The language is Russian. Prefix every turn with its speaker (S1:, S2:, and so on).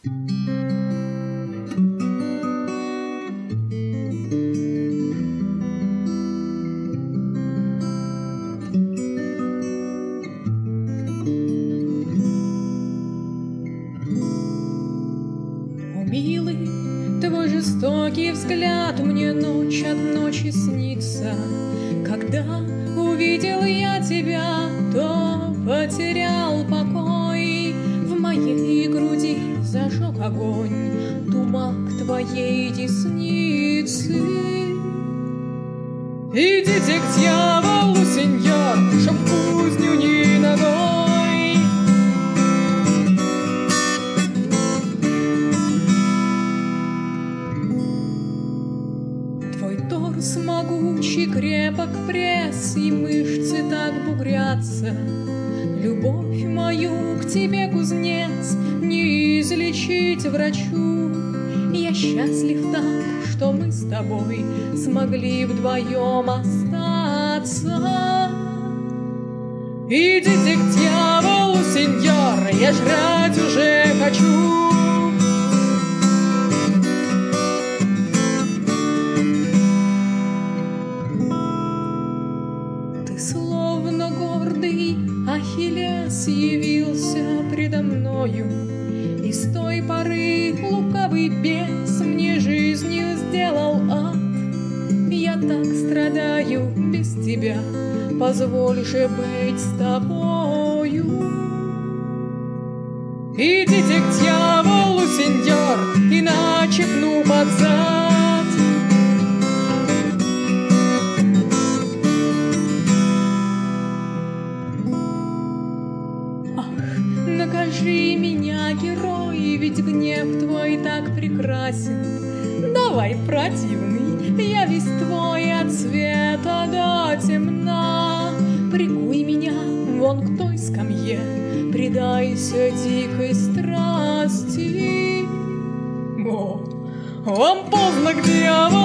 S1: Милый, твой жестокий взгляд мне ночь от ночи снится. Когда увидел я тебя, то потерял покой. В моей груди зажег огонь тумак твоей десницы. Идите к дьяволу, сеньор, чтоб кузню не ногой. Торс могучий, крепок пресс, и мышцы так бугрятся. Любовь мою к тебе, кузнец, не излечить врачу. Я счастлив так, что мы с тобой смогли вдвоем остаться. Идите к дьяволу, сеньор, я жрать уже хочу. Словно гордый Ахиллес явился предо мною, и с той поры лукавый бес мне жизнью сделал ад. Я так страдаю без тебя, позволь же быть с тобою. Идите к дьяволу, сеньор, иначе пну под зад. Накажи меня, герой, ведь гнев твой так прекрасен. Давай, противный, я весь твой от света до темна. Прикуй меня вон к той скамье, предайся дикой страсти. О, вам поздно к дьяволу.